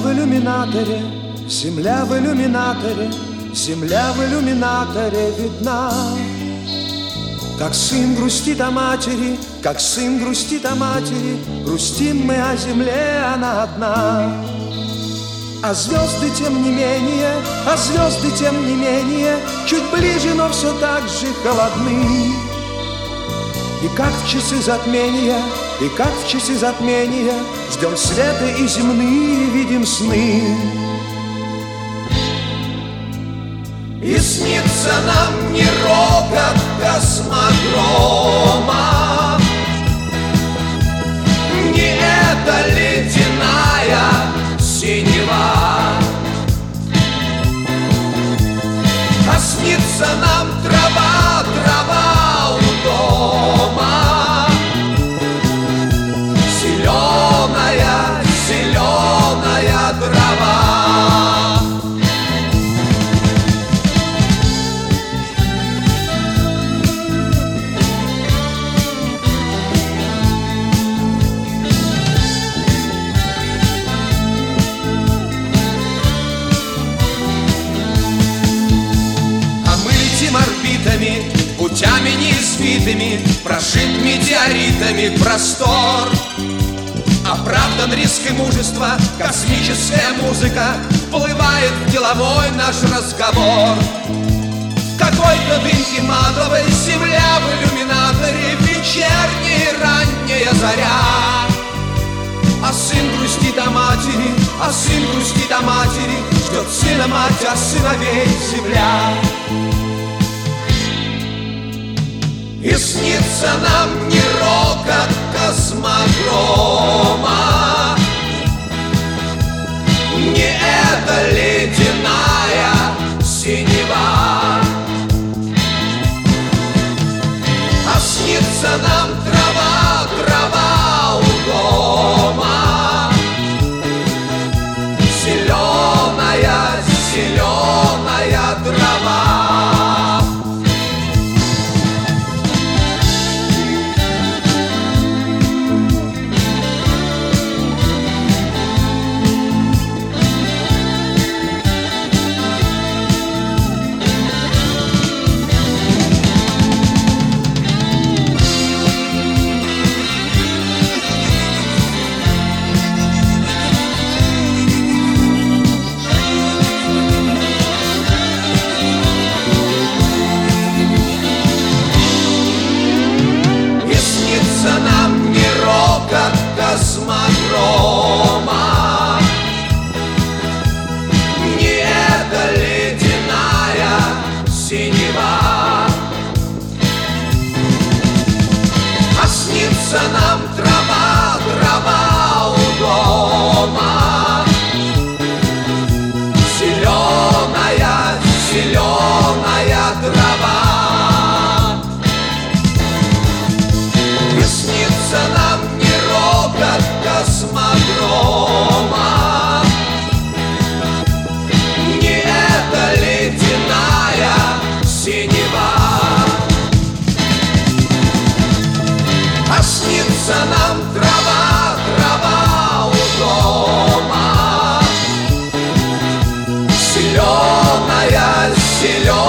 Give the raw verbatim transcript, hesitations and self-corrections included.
в иллюминаторе, земля в иллюминаторе, земля в иллюминаторе видна. Как сын грустит о матери, как сын грустит о матери, грустим мы о земле, она одна. А звезды тем не менее, а звезды тем не менее, чуть ближе, но все так же холодны. И как в часы затмения, и как в часы затмения, ждем света и земные видим сны. И снится нам не рокот космодрома, не эта ледяная синева, а снится нам трава, трава у дома, зеленая, зеленая трава. Путями неизвитыми, прошит метеоритами простор. Оправдан риск и мужество, космическая музыка вплывает в деловой наш разговор. Какой-то дымки матовой, земля в иллюминаторе, вечерняя ранняя заря. А сын грустит о матери, а сын грустит о матери, ждет сына мать, а сыновей земля. И снится нам не рокот космодрома, не эта ледяная синева, а снится нам трава, трава у дома, зеленая, зеленая трава. Космодрома, не эта ледяная синева, а снится нам трава, трава у дома, зеленая, зеленая трава. И снится нам рокот космодрома, не эта ледяная синева, а снится нам трава, трава у дома, зеленая, зеленая.